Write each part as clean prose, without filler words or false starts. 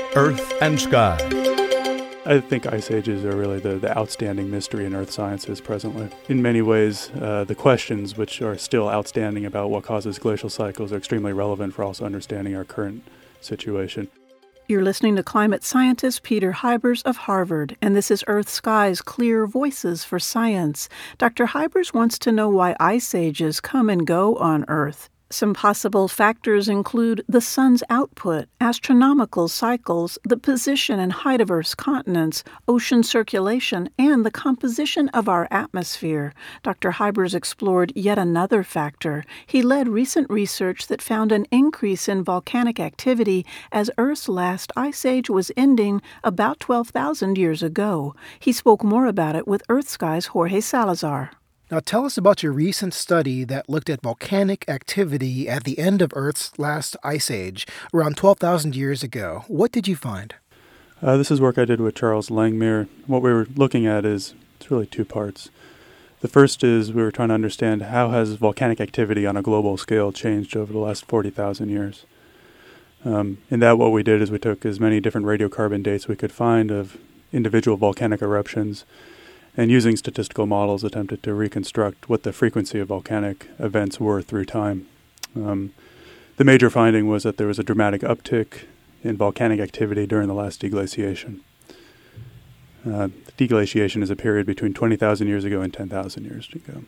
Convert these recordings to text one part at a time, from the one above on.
Earth and Sky. I think ice ages are really the outstanding mystery in earth sciences presently. In many ways, the questions which are still outstanding about what causes glacial cycles are extremely relevant for also understanding our current situation. You're listening to climate scientist Peter Hybers of Harvard, and this is Earth Sky's Clear Voices for Science. Dr. Hybers wants to know why ice ages come and go on Earth. Some possible factors include the sun's output, astronomical cycles, the position and height of Earth's continents, ocean circulation, and the composition of our atmosphere. Dr. Hybers explored yet another factor. He led recent research that found an increase in volcanic activity as Earth's last ice age was ending about 12,000 years ago. He spoke more about it with Earth Sky's Jorge Salazar. Now tell us about your recent study that looked at volcanic activity at the end of Earth's last ice age, around 12,000 years ago. What did you find? This is work I did with Charles Langmuir. What we were looking at it's really two parts. The first is we were trying to understand how has volcanic activity on a global scale changed over the last 40,000 years. In that, what we did is we took as many different radiocarbon dates we could find of individual volcanic eruptions, and using statistical models attempted to reconstruct what the frequency of volcanic events were through time. The major finding was that there was a dramatic uptick in volcanic activity during the last deglaciation. Deglaciation is a period between 20,000 years ago and 10,000 years ago.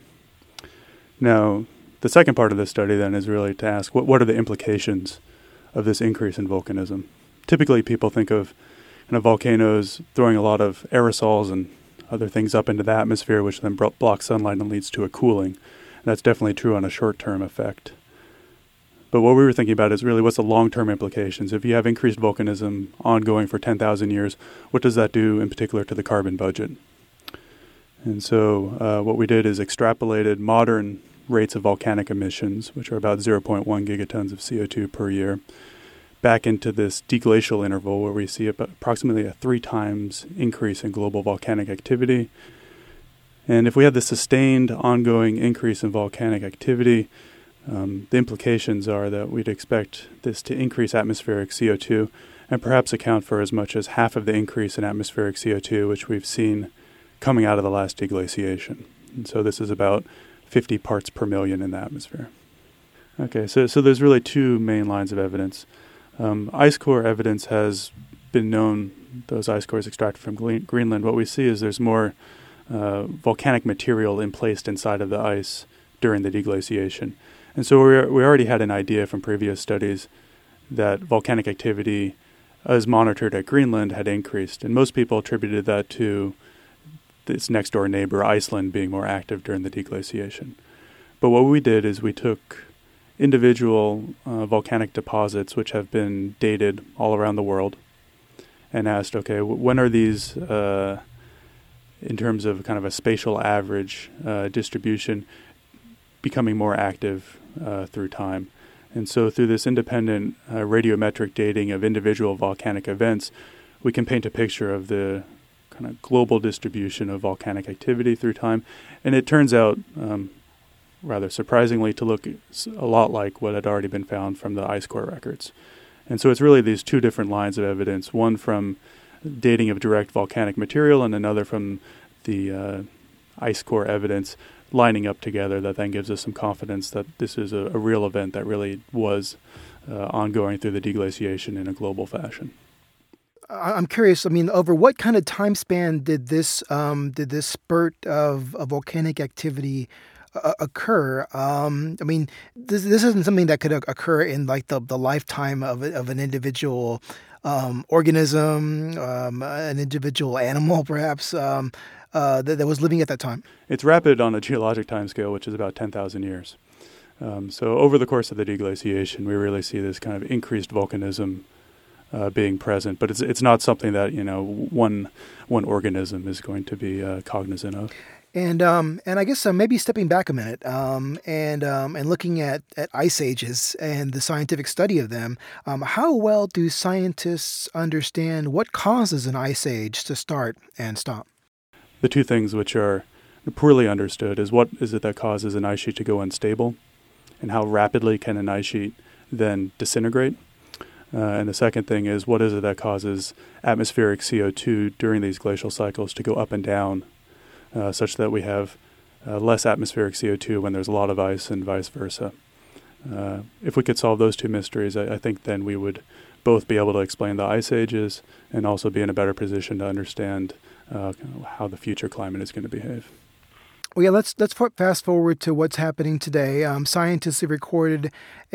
Now, the second part of this study then is really to ask what are the implications of this increase in volcanism? Typically, people think of volcanoes throwing a lot of aerosols and other things up into the atmosphere, which then blocks sunlight and leads to a cooling. And that's definitely true on a short-term effect. But what we were thinking about is really what's the long-term implications. If you have increased volcanism ongoing for 10,000 years, what does that do in particular to the carbon budget? And so what we did is extrapolated modern rates of volcanic emissions, which are about 0.1 gigatons of CO2 per year, back into this deglacial interval where we see approximately a 3 times increase in global volcanic activity. And if we have the sustained ongoing increase in volcanic activity, the implications are that we'd expect this to increase atmospheric CO2 and perhaps account for as much as half of the increase in atmospheric CO2 which we've seen coming out of the last deglaciation. And so this is about 50 parts per million in the atmosphere. Okay, so there's really two main lines of evidence. Ice core evidence has been known, those ice cores extracted from Greenland. What we see is there's more volcanic material emplaced inside of the ice during the deglaciation. And so we already had an idea from previous studies that volcanic activity as monitored at Greenland had increased. And most people attributed that to its next door neighbor, Iceland, being more active during the deglaciation. But what we did is we took individual volcanic deposits which have been dated all around the world and asked, okay, when are these, in terms of kind of a spatial average distribution, becoming more active through time? And so through this independent radiometric dating of individual volcanic events, we can paint a picture of the kind of global distribution of volcanic activity through time. And it turns out, rather surprisingly, to look a lot like what had already been found from the ice core records. And so it's really these two different lines of evidence, one from dating of direct volcanic material and another from the ice core evidence lining up together that then gives us some confidence that this is a real event that really was ongoing through the deglaciation in a global fashion. I'm curious, over what kind of time span did this spurt of volcanic activity occur? This isn't something that could occur in like the lifetime of an individual organism, an individual animal, perhaps, that was living at that time. It's rapid on a geologic timescale, which is about 10,000 years. So over the course of the deglaciation, we really see this kind of increased volcanism being present, but it's not something that one organism is going to be cognizant of. And I guess maybe stepping back a minute and looking at ice ages and the scientific study of them, how well do scientists understand what causes an ice age to start and stop? The two things which are poorly understood is what is it that causes an ice sheet to go unstable, and how rapidly can an ice sheet then disintegrate. And the second thing is, what is it that causes atmospheric CO2 during these glacial cycles to go up and down, such that we have less atmospheric CO2 when there's a lot of ice and vice versa? If we could solve those two mysteries, I think then we would both be able to explain the ice ages and also be in a better position to understand how the future climate is going to behave. Well, yeah, let's fast forward to what's happening today. Scientists have recorded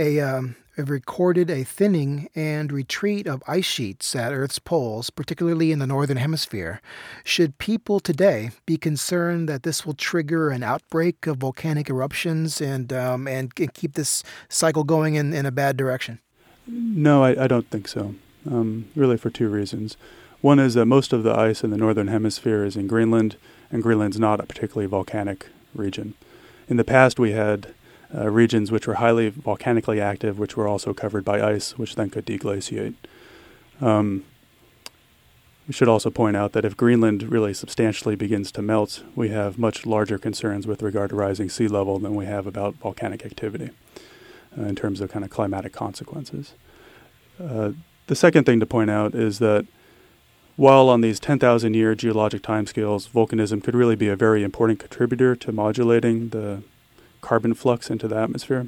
a thinning and retreat of ice sheets at Earth's poles, particularly in the northern hemisphere. Should people today be concerned that this will trigger an outbreak of volcanic eruptions and keep this cycle going in a bad direction? No, I don't think so, really for two reasons. One is that most of the ice in the northern hemisphere is in Greenland, and Greenland's not a particularly volcanic region. In the past, we had regions which were highly volcanically active, which were also covered by ice, which then could deglaciate. We should also point out that if Greenland really substantially begins to melt, we have much larger concerns with regard to rising sea level than we have about volcanic activity in terms of kind of climatic consequences. The second thing to point out is that while on these 10,000-year geologic timescales, volcanism could really be a very important contributor to modulating the carbon flux into the atmosphere,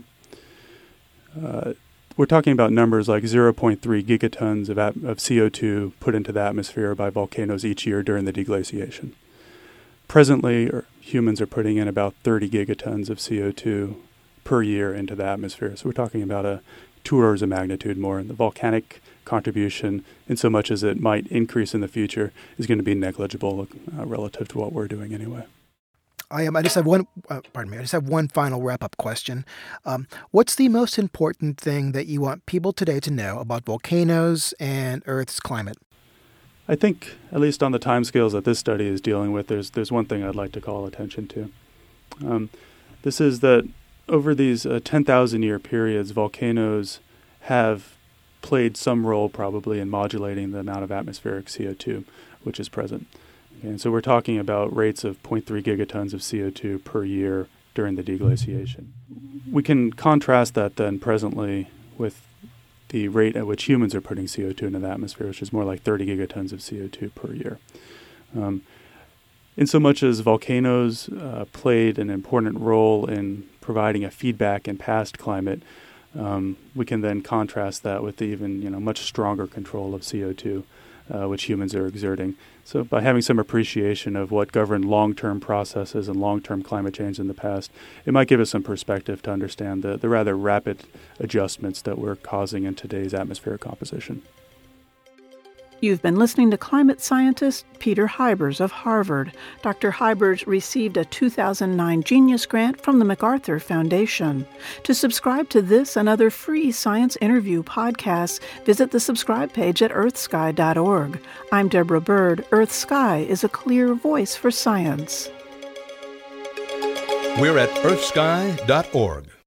we're talking about numbers like 0.3 gigatons of CO2 put into the atmosphere by volcanoes each year during the deglaciation. Presently, humans are putting in about 30 gigatons of CO2 per year into the atmosphere. So we're talking about 2 orders of magnitude more. And the volcanic contribution, in so much as it might increase in the future, is going to be negligible relative to what we're doing anyway. I just have one final wrap-up question. What's the most important thing that you want people today to know about volcanoes and Earth's climate? I think, at least on the timescales that this study is dealing with, there's one thing I'd like to call attention to. This is that over these 10,000-year periods, volcanoes have played some role probably in modulating the amount of atmospheric CO2 which is present. Okay, and so we're talking about rates of 0.3 gigatons of CO2 per year during the deglaciation. We can contrast that then presently with the rate at which humans are putting CO2 into the atmosphere, which is more like 30 gigatons of CO2 per year. In so much as volcanoes played an important role in providing a feedback in past climate, we can then contrast that with the even much stronger control of CO2, which humans are exerting. So by having some appreciation of what governed long-term processes and long-term climate change in the past, it might give us some perspective to understand the rather rapid adjustments that we're causing in today's atmospheric composition. You've been listening to climate scientist Peter Hybers of Harvard. Dr. Hybers received a 2009 Genius Grant from the MacArthur Foundation. To subscribe to this and other free science interview podcasts, visit the subscribe page at earthsky.org. I'm Deborah Bird. Earth Sky is a clear voice for science. We're at earthsky.org.